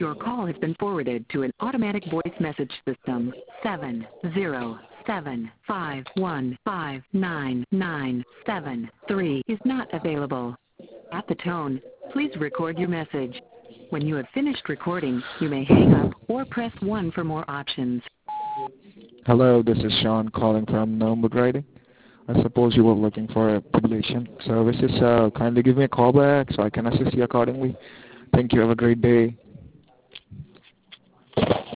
Your call has been forwarded to an automatic voice message system. 707-515-9973 is not available. At the tone, please record your message. When you have finished recording, you may hang up or press 1 for more options. Hello, this is Sean calling from Gnomewood Writing. I suppose you were looking for a publication services. Kindly give me a call back so I can assist you accordingly. Thank you. Have a great day.